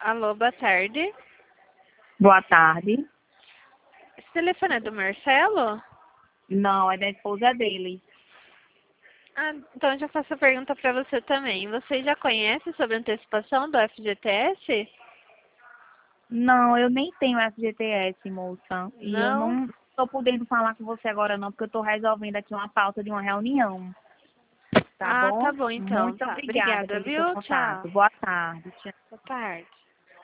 Alô, boa tarde. Boa tarde. Esse telefone é do Marcelo? Não, é da esposa dele. Ah, então eu já faço a pergunta para você também. Você já conhece sobre a antecipação do FGTS? Não, eu nem tenho FGTS, moça. E eu Não? não estou podendo falar com você agora não, porque eu estou resolvendo aqui uma pauta de uma reunião. Tá Ah, bom? tá bom então. Muito Tá. obrigada Obrigada, pelo seu viu? Tchau. contato. Boa tarde. Tchau. Boa tarde.